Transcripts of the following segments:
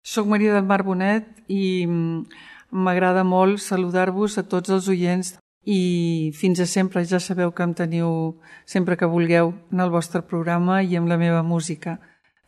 Soc Maria del Mar Bonet i m'agrada molt saludar-vos a tots els oients i fins a sempre. Ja sabeu que em teniu sempre que vulgueu en el vostre programa i amb la meva música.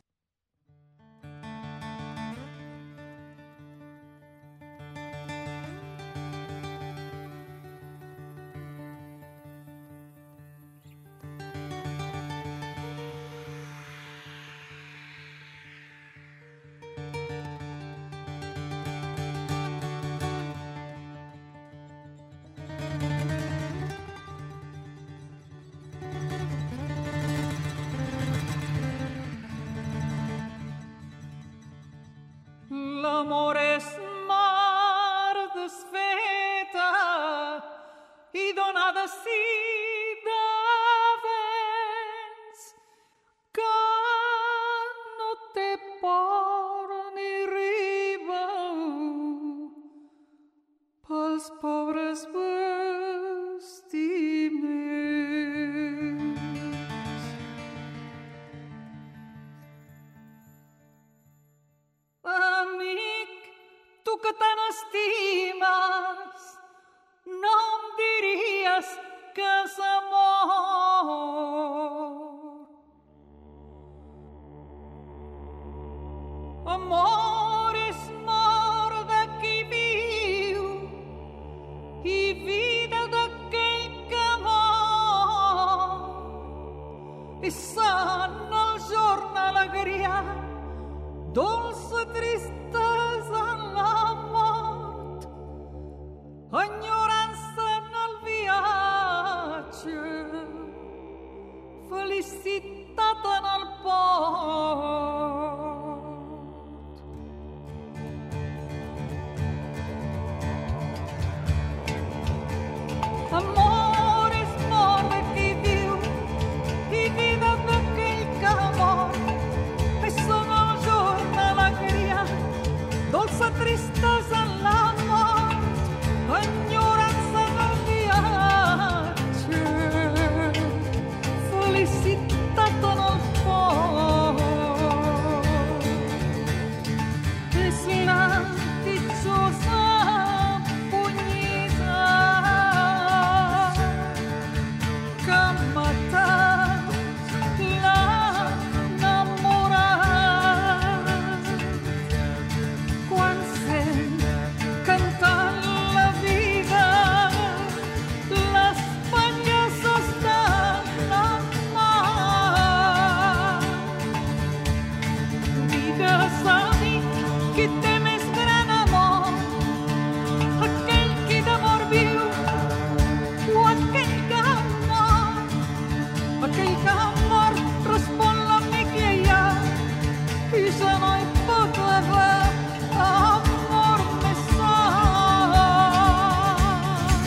L'amor és mar desfeta i donada sí de vents que no té port ni riba pels pobres vestiments. Tu que tant estimes, no em diries que és amor. Amor és mort de qui viu i vida d'aquell que mor. I sant el jorn alegria, dolça tristesa en la mort, enyorança en el viatge, felicitat en el port. Amor és mort de qui viu i vida d'aquell que mor. Dolça tristesa en la mort, enyorança en el viatge, felicitat en el port. És la ditxosa punyida que ha matat l'enamorat. Quan sent cantant la vida, l'Espanya s'està en mar. Digues, amic, qui té més gran amor, aquell qui d'amor viu o aquell que ha mort. Aquell que ha mort, respon l'amic lleial, i ja no hi pot haver amor més sant.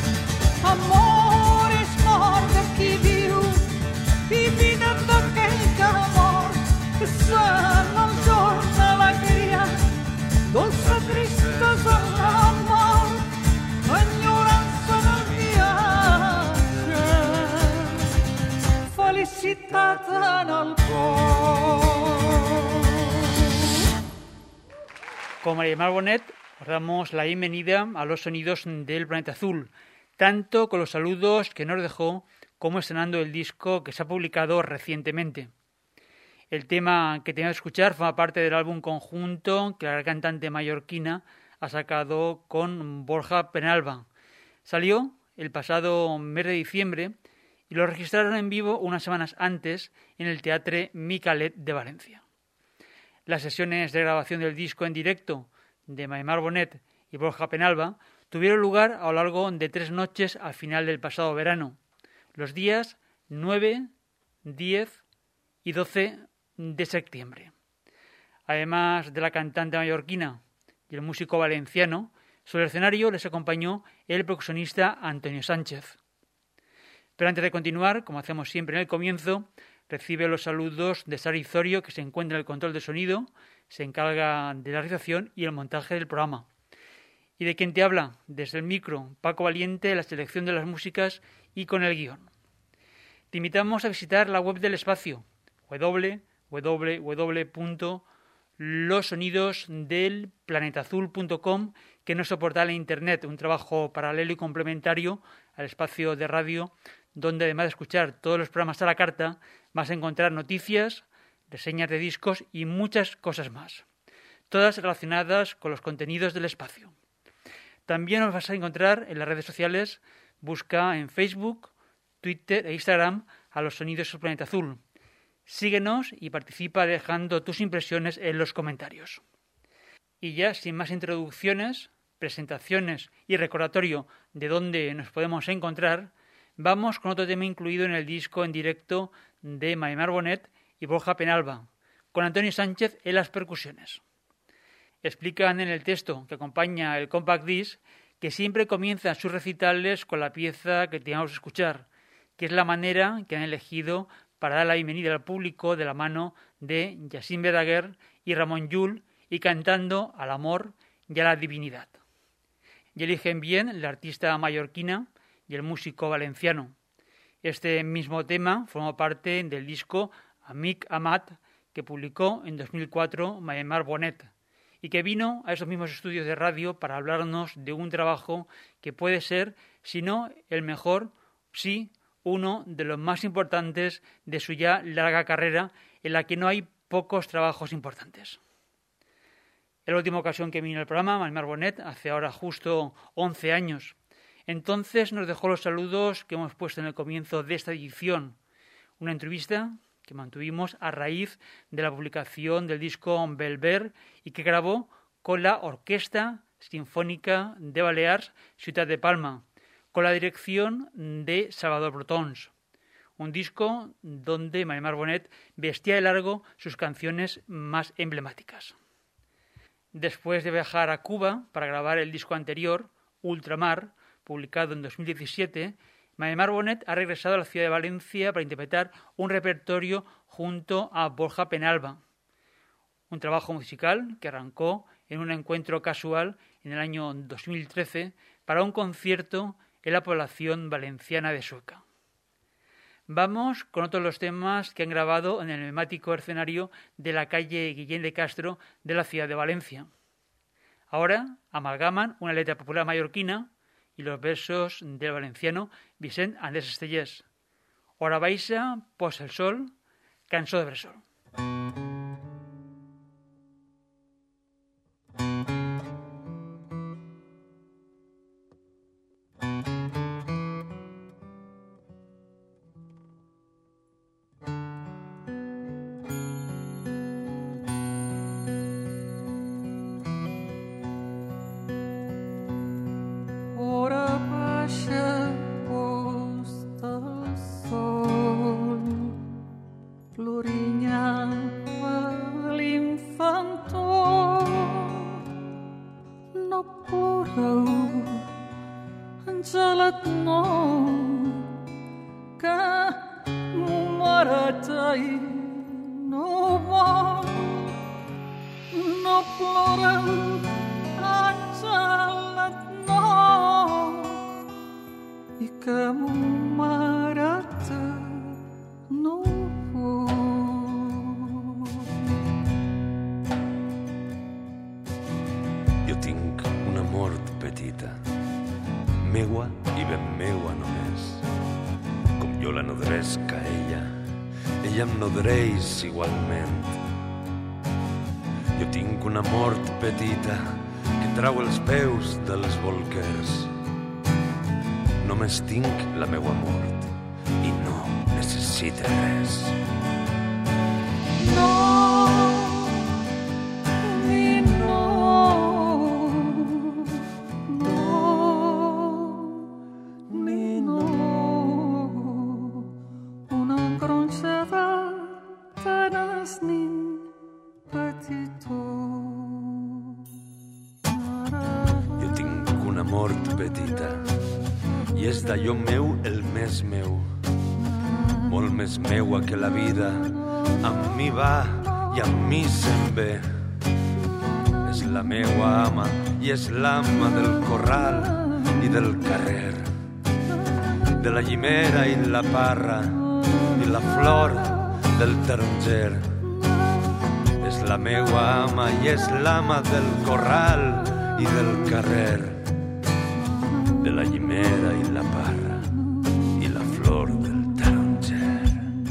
Amor és mort de qui viu i vida d'aquell que mor. És sant el jorn d'alegria, dolça tristesa en la mort, enyorança en el viatge, felicitat en el cor. Con María del Mar Bonet os damos la bienvenida a los sonidos del Planeta Azul, tanto con los saludos que nos dejó como estrenando el disco que se ha publicado recientemente. El tema que tenemos que escuchar forma parte del álbum conjunto que la cantante mallorquina ha sacado con Borja Penalba. Salió el pasado mes de diciembre y lo registraron en vivo unas semanas antes en el Teatre Micalet de Valencia. Las sesiones de grabación del disco en directo de María del Mar Bonet y Borja Penalba tuvieron lugar a lo largo de 3 noches al final del pasado verano, los días 9, 10 y 12 de septiembre. Además de la cantante mallorquina y el músico valenciano, sobre el escenario les acompañó el percusionista Antonio Sánchez. Pero antes de continuar, como hacemos siempre en el comienzo, recibe los saludos de Sara Izorio, que se encuentra en el control de sonido, se encarga de la realización y el montaje del programa. Y de quien te habla, desde el micro, Paco Valiente, la selección de las músicas y con el guión. Te invitamos a visitar la web del espacio, www.loreto.com los sonidos del planetazul.com, que es nuestro portal en internet, un trabajo paralelo y complementario al espacio de radio, donde además de escuchar todos los programas a la carta, vas a encontrar noticias, reseñas de discos y muchas cosas más, todas relacionadas con los contenidos del espacio. También nos vas a encontrar en las redes sociales, busca en Facebook, Twitter e Instagram a los sonidos del Planeta Azul. Síguenos y participa dejando tus impresiones en los comentarios. Y ya, sin más introducciones, presentaciones y recordatorio de dónde nos podemos encontrar, vamos con otro tema incluido en el disco en directo de Maimar Bonet y Borja Penalba, con Antonio Sánchez en las percusiones. Explican en el texto que acompaña el Compact Disc que siempre comienzan sus recitales con la pieza que teníamos que escuchar, que es la manera que han elegido para dar la bienvenida al público de la mano de Jacint Verdaguer y Ramon Llull, y cantando al amor y a la divinidad. Y eligen bien la artista mallorquina y el músico valenciano. Este mismo tema formó parte del disco Amic Amat, que publicó en 2004 Maimar Bonet, y que vino a esos mismos estudios de radio para hablarnos de un trabajo que puede ser, si no el mejor, sí uno de los más importantes de su ya larga carrera, en la que no hay pocos trabajos importantes. En la última ocasión que vino al programa, Maimar Bonet, hace ahora justo 11 años. Entonces nos dejó los saludos que hemos puesto en el comienzo de esta edición. Una entrevista que mantuvimos a raíz de la publicación del disco Belver y que grabó con la Orquesta Sinfónica de Balears Ciutat de Palma, con la dirección de Salvador Brotons. Un disco donde Maimar Bonet vestía de largo sus canciones más emblemáticas. Después de viajar a Cuba para grabar el disco anterior, Ultramar, publicado en 2017, Maimar Bonet ha regresado a la ciudad de Valencia para interpretar un repertorio junto a Borja Penalba. Un trabajo musical que arrancó en un encuentro casual en el año 2013 para un concierto en la población valenciana de Sueca. Vamos con otros de los temas que han grabado en el emblemático escenario de la calle Guillén de Castro de la ciudad de Valencia. Ahora amalgaman una letra popular mallorquina y los versos del valenciano Vicent Andrés Estellés. Hora baixa, posa el sol, cançó de bressol. Igualment. Jo tinc una mort petita que trau els peus dels bolquers. Només tinc la meua mort i no necessita res. No, ni no, no, ni no. Una gronxada tenes nin petitó. Jo tinc una mort petita i és d'allò meu el més meu, molt més meua que la vida. Amb mi va i amb mi se'n ve. És la meua ama i és l'ama del corral i del carrer, de la llimera i la parra i la flor del taronger. És la meua ama i és l'ama del corral i del carrer, de la llimera i la parra i la flor del taronger.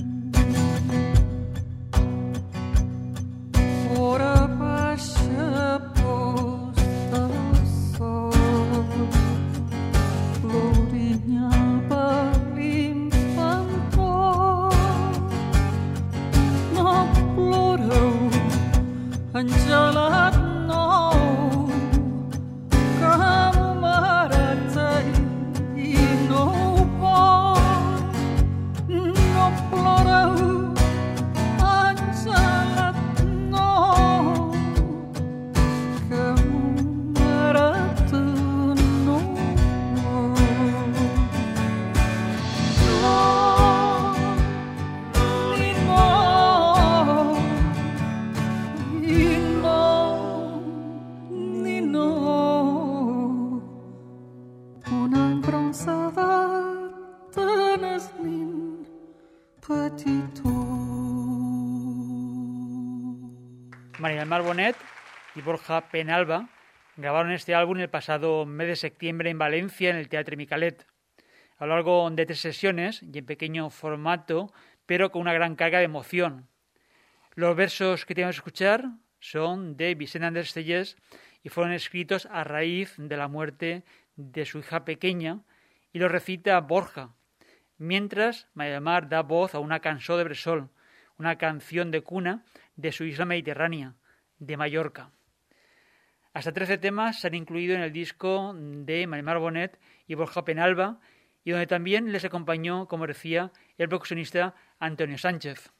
Ora baixa posta el sol, l'orinyava l'infantó. No ploreu, engelat nou, que marata i no ho pot. No ploreu, engelat nou, que marata no ho pot. No, ni no, ni no, ni no. Una embronzada tenes nin petitó. María del Mar Bonet y Borja Penalba grabaron este álbum el pasado mes de septiembre en Valencia, en el Teatre Micalet, a lo largo de 3 sesiones y en pequeño formato, pero con una gran carga de emoción. Los versos que tenemos que escuchar son de Vicent Andrés Cellers y fueron escritos a raíz de la muerte de su hija pequeña, y los recita Borja, mientras María del Mar da voz a una cançó de bressol, una canción de cuna de su isla mediterránea, de Mallorca. Hasta 13 temas se han incluido en el disco de María del Mar Bonet y Borja Penalba, y donde también les acompañó, como decía, el percusionista Antonio Sánchez.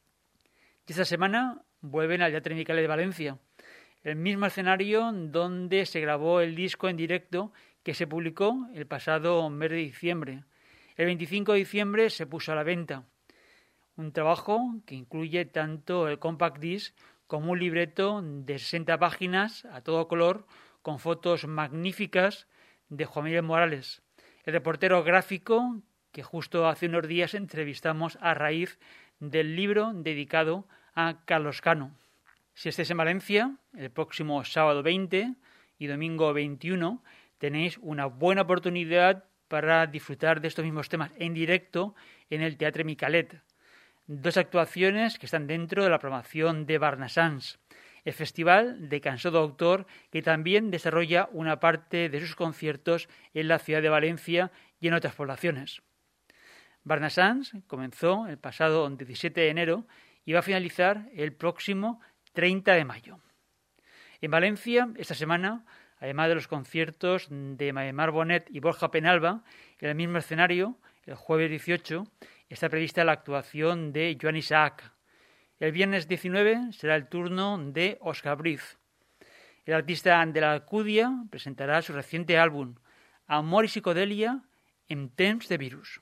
Y esta semana vuelven al Teatre Micalet de Valencia, el mismo escenario donde se grabó el disco en directo que se publicó el pasado mes de diciembre. El 25 de diciembre se puso a la venta. Un trabajo que incluye tanto el compact disc como un libreto de 60 páginas a todo color con fotos magníficas de Juan Miguel Morales, el reportero gráfico que justo hace unos días entrevistamos a raíz del libro dedicado a Carlos Cano. Si estáis en Valencia, el próximo sábado 20 y domingo 21, tenéis una buena oportunidad para disfrutar de estos mismos temas en directo en el Teatre Micalet. 2 actuaciones que están dentro de la programación de Barnasans, el festival de cançó d'autor que también desarrolla una parte de sus conciertos en la ciudad de Valencia y en otras poblaciones. Barnasans comenzó el pasado 17 de enero y va a finalizar el próximo 30 de mayo. En Valencia, esta semana, además de los conciertos de María del Mar Bonet y Borja Penalba, en el mismo escenario, el jueves 18, está prevista la actuación de Joan Isaac. El viernes 19 será el turno de Òscar Briz. El artista de la Alcúdia presentará su reciente álbum, Amor y psicodelia en temps de virus.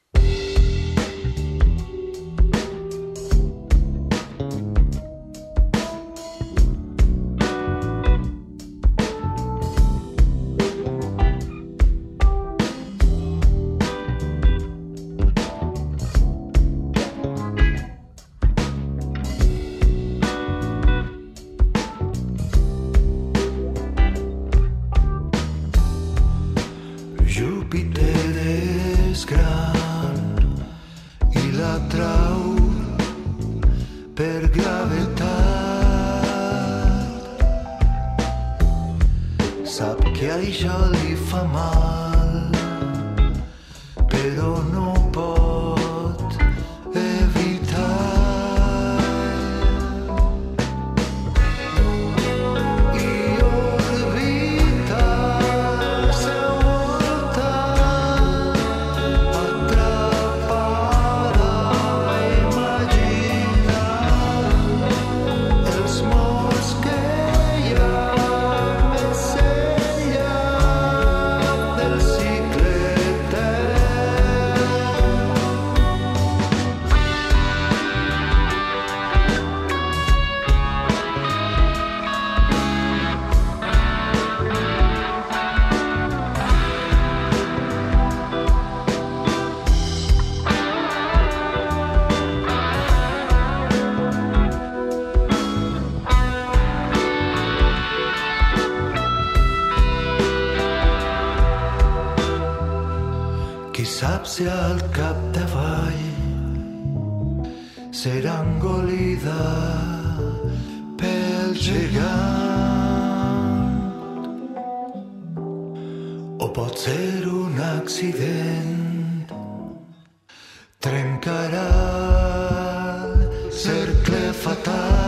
saps si al capdavall serà engolida pel gegant o pot ser un accident, trencarà el cercle fatal.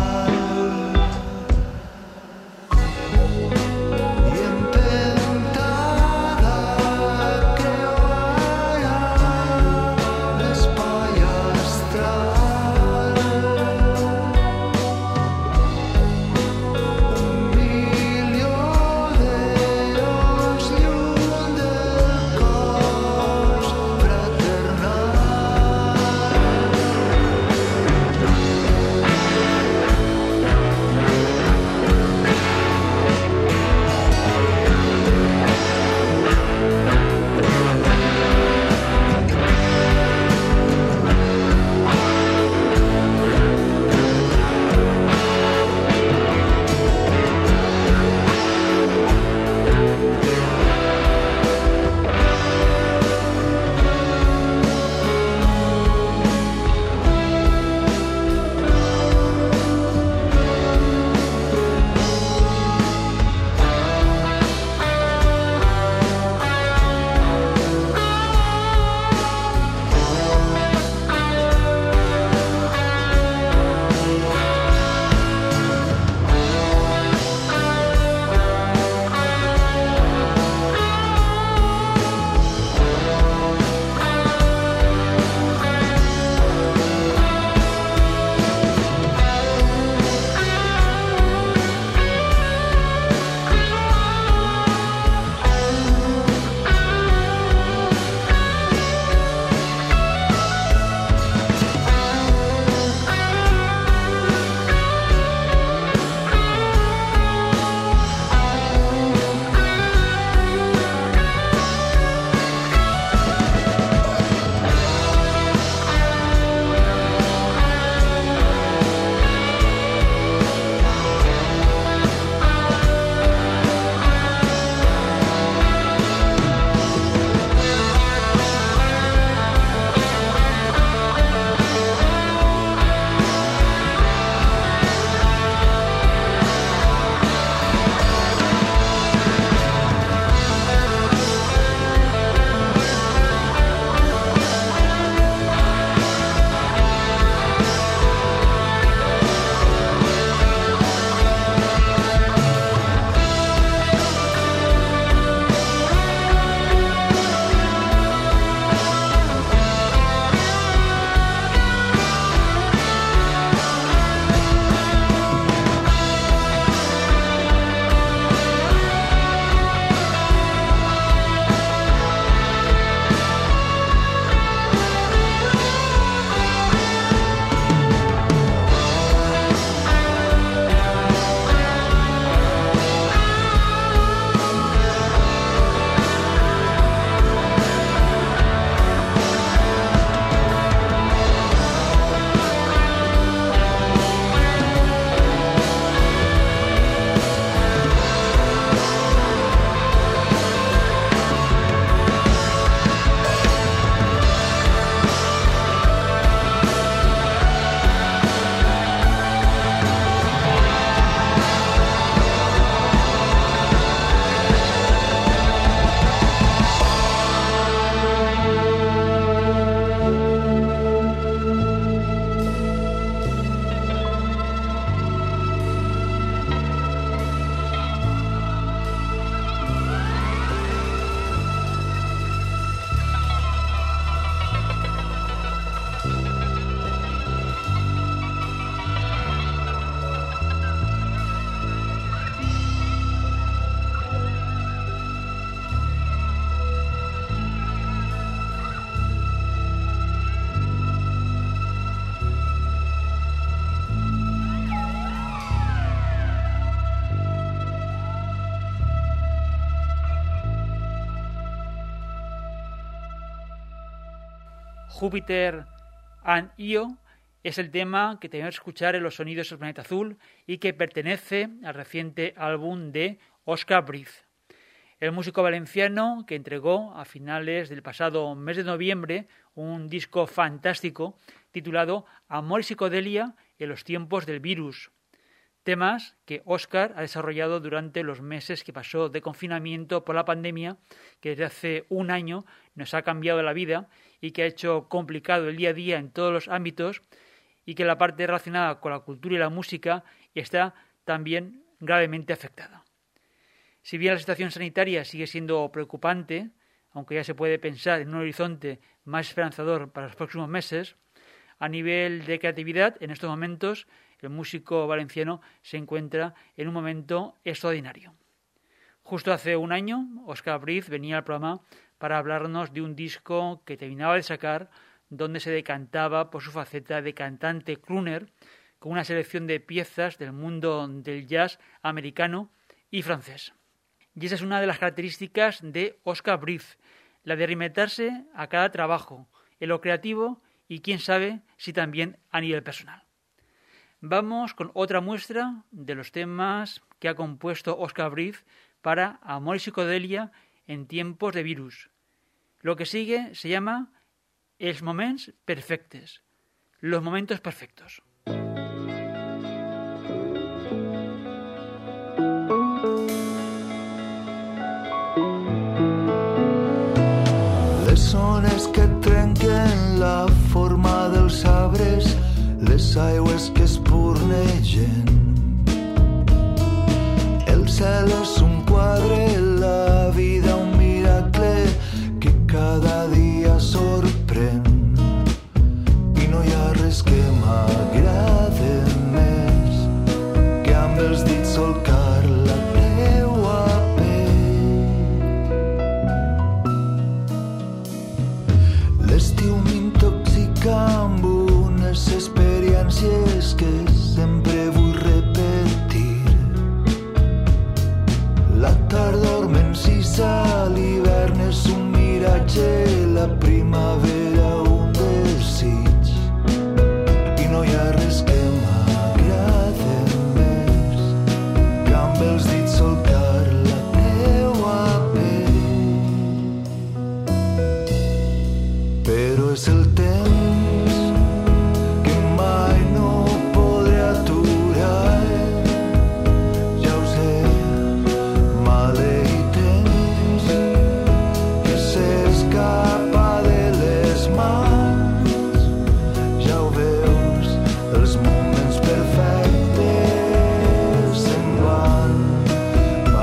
Júpiter and Io es el tema que tenemos que escuchar en los sonidos del planeta azul y que pertenece al reciente álbum de Oscar Briz. El músico valenciano que entregó a finales del pasado mes de noviembre un disco fantástico titulado Amor y psicodelia en los tiempos del virus. Temas que Óscar ha desarrollado durante los meses que pasó de confinamiento por la pandemia, que desde hace un año nos ha cambiado la vida y que ha hecho complicado el día a día en todos los ámbitos, y que la parte relacionada con la cultura y la música está también gravemente afectada. Si bien la situación sanitaria sigue siendo preocupante, aunque ya se puede pensar en un horizonte más esperanzador para los próximos meses, a nivel de creatividad, en estos momentos, el músico valenciano se encuentra en un momento extraordinario. Justo hace un año, Óscar Briz venía al programa para hablarnos de un disco que terminaba de sacar, donde se decantaba por su faceta de cantante crooner, con una selección de piezas del mundo del jazz americano y francés. Y esa es una de las características de Óscar Briz, la de reinventarse a cada trabajo, en lo creativo y quién sabe si también a nivel personal. Vamos con otra muestra de los temas que ha compuesto Óscar Briz para Amor y psicodelia en tiempos de virus. Lo que sigue se llama Els moments perfectes, los momentos perfectos. Les ones que trenquen la forma dels arbres, les aigües que espurnegen. El cel és un quadre, la vida un miracle que cada dia sorprèn. I no hi ha res que m'agrade més que amb els dits solcar la teua l'estiu m'intoxica amb unes experiències que sempre vull repetir. La tardor m'encisa, l'hivern és un miratge, la primavera un desig. I no hi ha res que m'agrade més que amb els dits solcar la teua pell. Però és el temps que mai no podré aturar. Ja ho sé, maleït temps que s'escapa de les mans. Ja ho veus, els moments perfectes se'n van.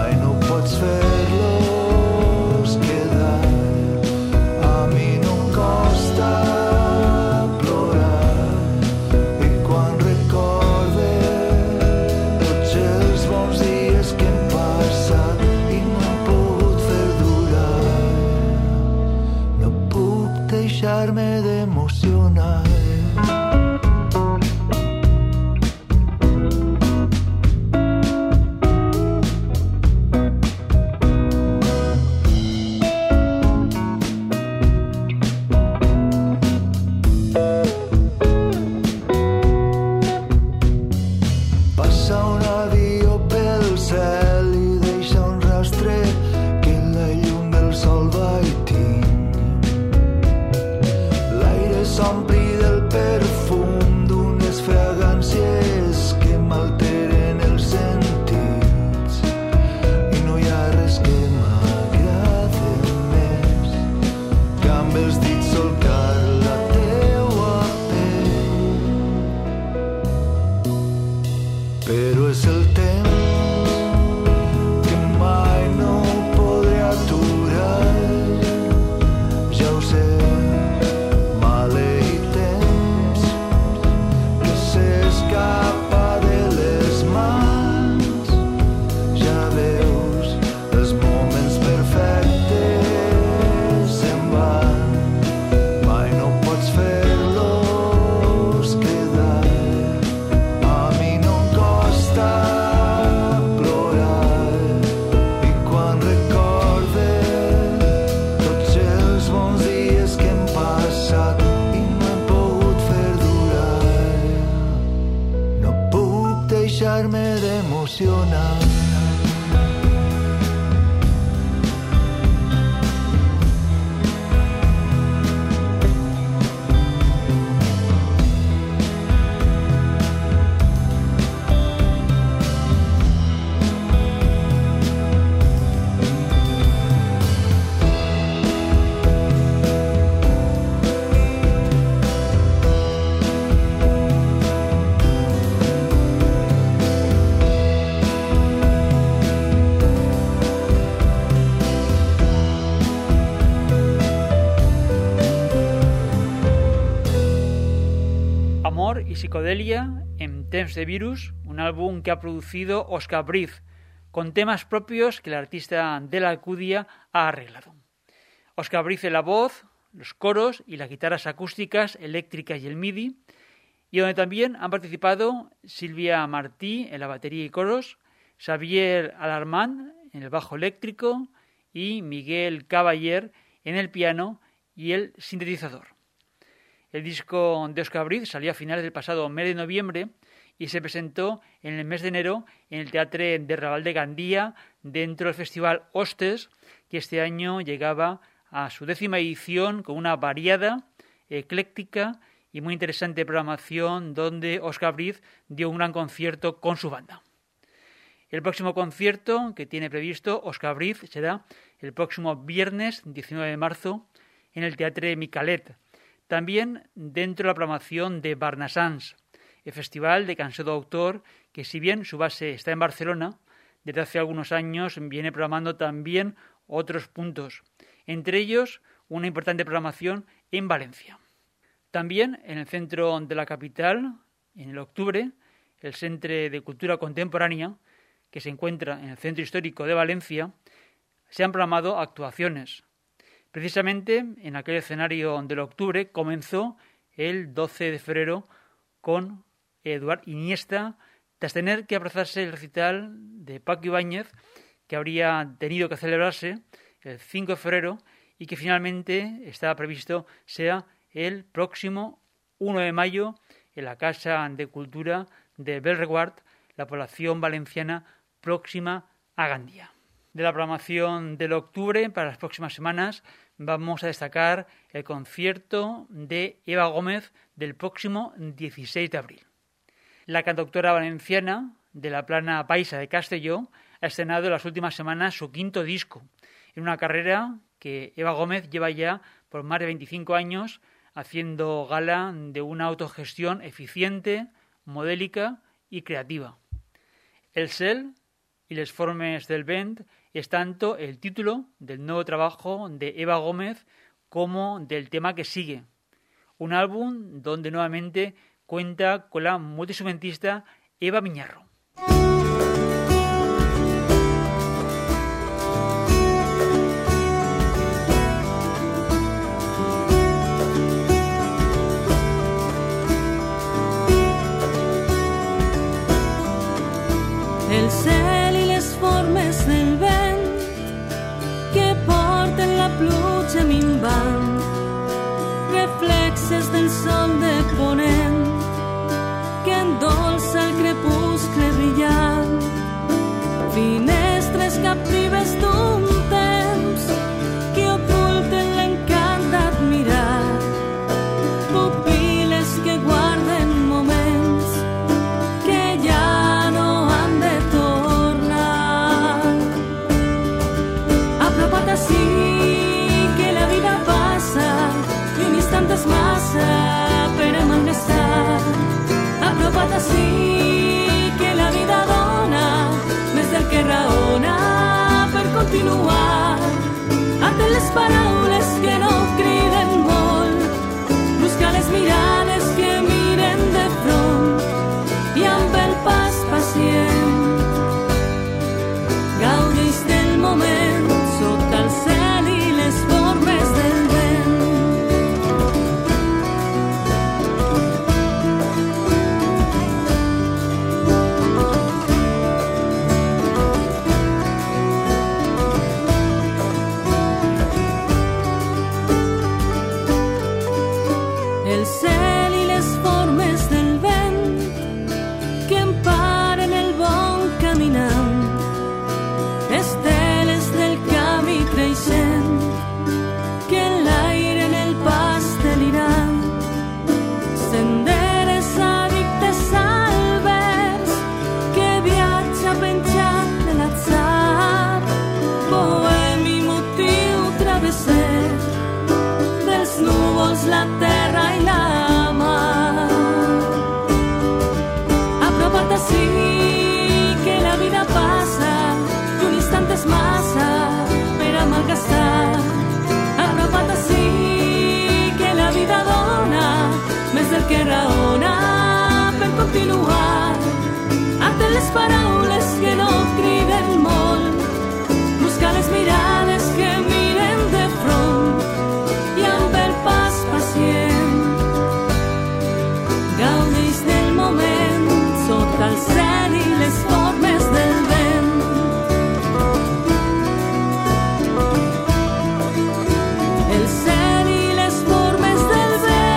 y psicodelia en temps de virus, un álbum que ha producido Óscar Briz, con temas propios que el artista de la Alcudia ha arreglado. Óscar Briz en la voz, los coros y las guitarras acústicas, eléctricas y el MIDI, y donde también han participado Silvia Martí en la batería y coros, Xavier Alarmán en el bajo eléctrico y Miguel Caballer en el piano y el sintetizador. El disco de Óscar Briz salió a finales del pasado mes de noviembre y se presentó en el mes de enero en el Teatro de Raval de Gandía dentro del Festival Hostes, que este año llegaba a su 10ª edición con una variada, ecléctica y muy interesante programación donde Óscar Briz dio un gran concierto con su banda. El próximo concierto que tiene previsto Óscar Briz será el próximo viernes 19 de marzo en el Teatro Micalet, también dentro de la programación de Barnassans, el festival de cançó d'autor que, si bien su base está en Barcelona, desde hace algunos años viene programando también otros puntos, entre ellos una importante programación en Valencia. También en el centro de la capital, en el octubre, el Centre de Cultura Contemporánea, que se encuentra en el Centro Histórico de Valencia, se han programado actuaciones. Precisamente en aquel escenario del octubre comenzó el 12 de febrero con Eduard Iniesta, tras tener que aplazarse el recital de Paco Ibáñez, que habría tenido que celebrarse el 5 de febrero y que finalmente está previsto sea el próximo 1 de mayo en la Casa de Cultura de Belreguard, la población valenciana próxima a Gandía. De la programación del octubre para las próximas semanas vamos a destacar el concierto de Eva Gómez del próximo 16 de abril. La cantautora valenciana de la Plana Paisa de Castelló ha estrenado en las últimas semanas su 5º disco, en una carrera que Eva Gómez lleva ya por más de 25 años haciendo gala de una autogestión eficiente, modélica y creativa. El cel y les formes del vent es tanto el título del nuevo trabajo de Eva Gómez como del tema que sigue. Un álbum donde nuevamente cuenta con la multiinstrumentista Eva Miñarro. El cel i les formes del vent que porten la pluja minvant, reflexes del sol de ponent que endolça el crepuscle brillant, finestres captives d'un temps que oculten l'encant d'admirar, pupil·les que guarden moments que ja no han de tornar. Apropa't ací que la vida passa i un instant és massa per emmagatzemar. Apropa't ací que la vida dona més del que raona per continuar. Atén les paraules que no criden molt, busca les mirades que miren de front i amb el pas pacient gaudeix del moment sota el cel i les formes del vent. continuar. Ate les paraules que no criden molt, buscar les mirades que miren de front i amb el pas pacient gaudeix del moment sota el cel i les formes del vent. El cel i les formes del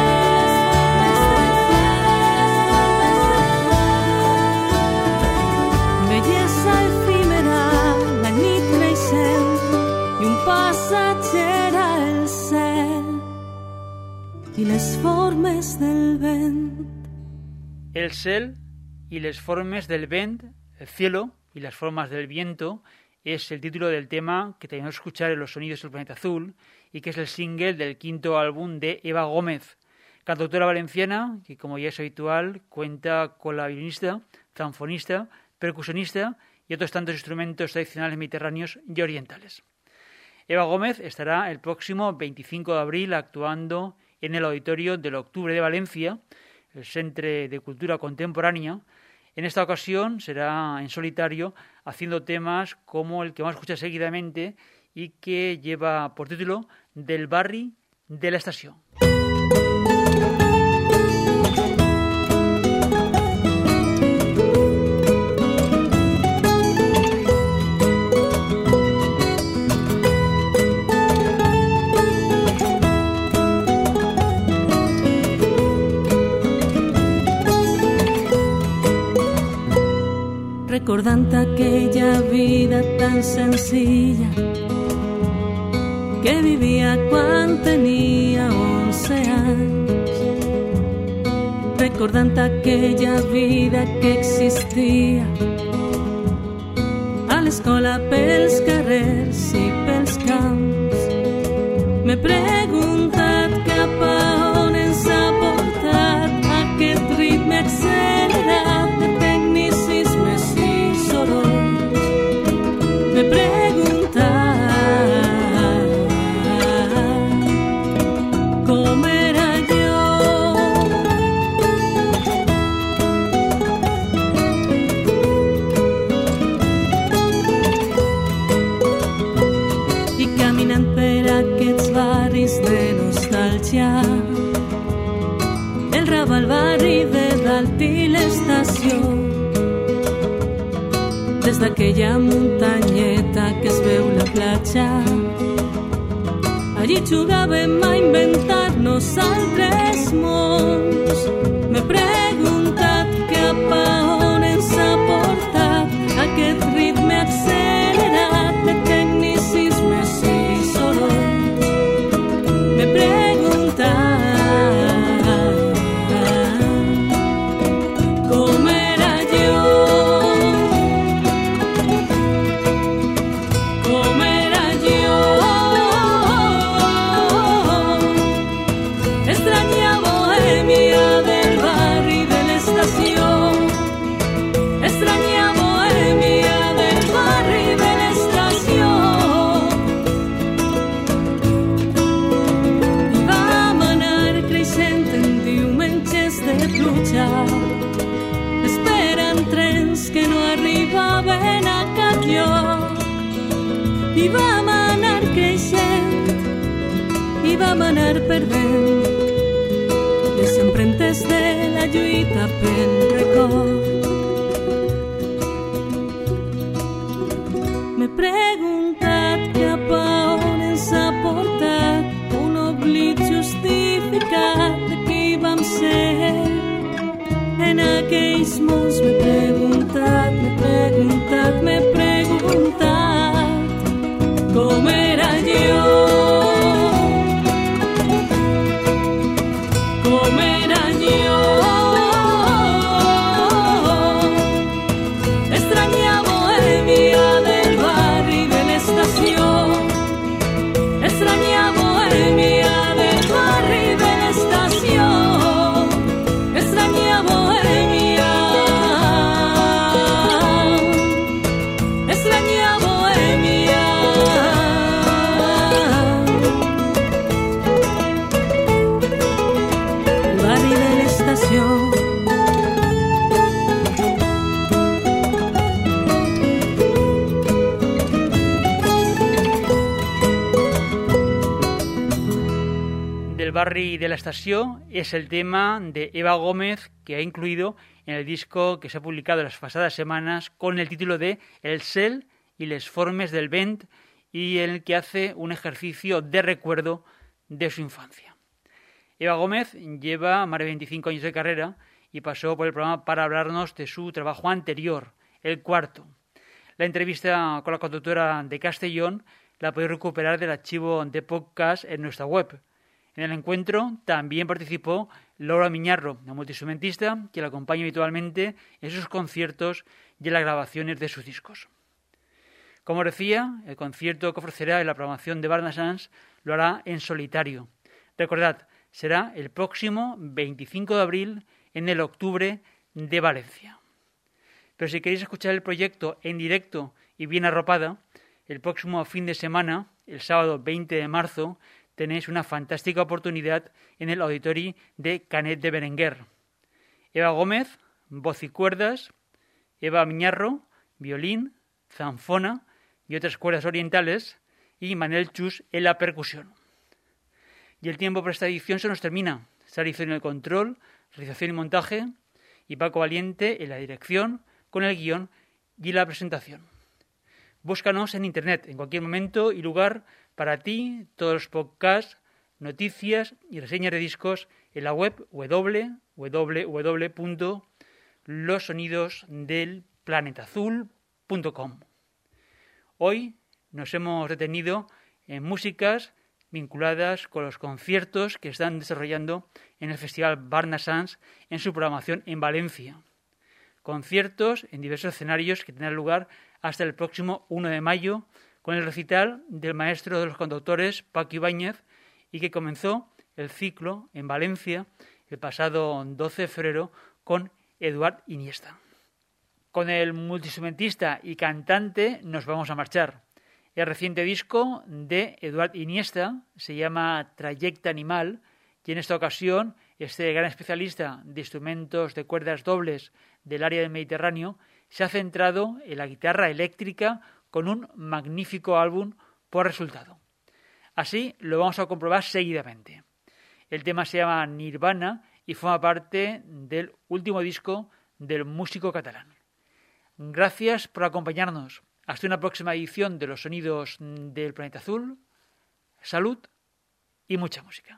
vent. Bellesa efímera, la nit creixent i un passatger al cel i les formes del vent. El cel y las formas del vent, el cielo y las formas del viento, es el título del tema que tenemos que escuchar en Los Sonidos del Planeta Azul y que es el single del quinto álbum de Eva Gómez, cantautora valenciana que, como ya es habitual, cuenta con la violinista, zanfonista, percusionista y otros tantos instrumentos tradicionales mediterráneos y orientales. Eva Gómez estará el próximo 25 de abril actuando en el Auditorio del Octubre de Valencia, el Centre de Cultura Contemporánea. En esta ocasión será en solitario, haciendo temas como el que vamos a escuchar seguidamente y que lleva por título Del barri de la estació. Recordant aquella vida tan senzilla que vivia quan tenia 11 anys. Recordant aquella vida que existia a l'escola, pels carrers i pels camps. M'he preguntat cap a on ens ha portat aquest ritme accelerat de tecnicismes i sorolls. M'he preguntat com era jo. I caminant per aquests barris de nostàlgia, el Raval, barri de dalt i l'estació, des d'aquella muntanyeta que es veu la platja, allí jugàvem a inventar-nos altres mons. M'he preguntat cap a on ens ha portat aquest ritme accelerat de tecnicismes i sorolls. M'he preguntat com era jo, com era jo. Estranya bohèmia del barri de l'estació, estranya bohèmia del barri de l'estació. I vam anar creixent en diumenges de pluja, esperant trens que no arribaven a cap lloc. I vam anar creixent i vam anar perdent les empremtes de la lluita pel record. M'he preguntat cap a on ens ha portat un oblit justificat de qui vam ser en aquells mons. M'he preguntat com era jo, com era jo. Estranya bohèmia del barri de l'estació, estranya bohèmia del barri de l'estació, estranya bohèmia barri de la estació és el tema de Eva Gómez, que ha incluido en el disco que se ha publicado las pasadas semanas con el título de El cel y les formes del vent, y en el que hace un ejercicio de recuerdo de su infancia. Eva Gómez lleva más de 25 años de carrera y pasó por el programa para hablarnos de su trabajo anterior, el cuarto. La entrevista con la conductora de Castellón la podéis recuperar del archivo de podcast en nuestra web. En el encuentro también participó Laura Miñarro, una multiinstrumentista que la acompaña habitualmente en sus conciertos y en las grabaciones de sus discos. Como decía, el concierto que ofrecerá en la programación de Barna Sans lo hará en solitario. Recordad, será el próximo 25 de abril en el Octubre de Valencia. Pero si queréis escuchar el proyecto en directo y bien arropada, el próximo fin de semana, el sábado 20 de marzo, tenéis una fantástica oportunidad en el Auditori de Canet de Berenguer. Eva Gómez, voz y cuerdas, Eva Miñarro, violín, zanfona y otras cuerdas orientales, y Manel Chus en la percusión. Y el tiempo para esta edición se nos termina. Sarizo en el control, realización y montaje, y Paco Valiente en la dirección, con el guión y la presentación. Búscanos en internet, en cualquier momento y lugar, para ti, todos los podcasts, noticias y reseñas de discos en la web www.losonidosdelplanetazul.com. Hoy nos hemos detenido en músicas vinculadas con los conciertos que están desarrollando en el Festival Barna Sans en su programación en Valencia. Conciertos en diversos escenarios que tendrán lugar hasta el próximo 1 de mayo con el recital del maestro de los conductores Paco Ibáñez, y que comenzó el ciclo en Valencia el pasado 12 de febrero con Eduard Iniesta. Con el multiinstrumentista y cantante nos vamos a marchar. El reciente disco de Eduard Iniesta se llama Trayecto Animal, y en esta ocasión este gran especialista de instrumentos de cuerdas dobles del área del Mediterráneo se ha centrado en la guitarra eléctrica con un magnífico álbum por resultado. Así lo vamos a comprobar seguidamente. El tema se llama Nirvana y forma parte del último disco del músico catalán. Gracias por acompañarnos. Hasta una próxima edición de Los Sonidos del Planeta Azul. Salud y mucha música.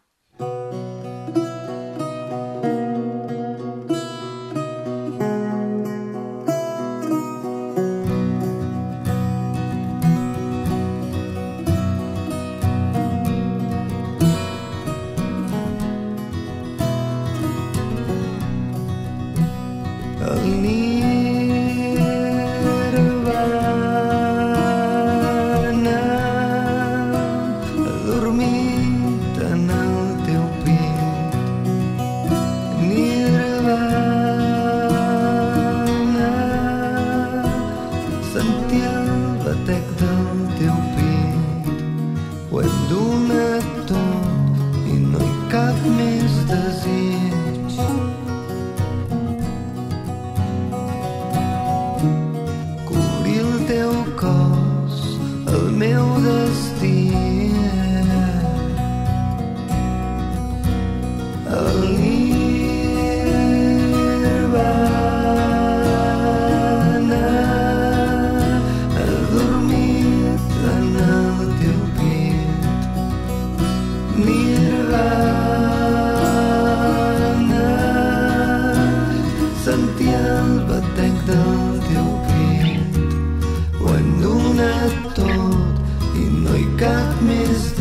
Sentir el batec del teu pit, ho hem donat tot i no hi cap més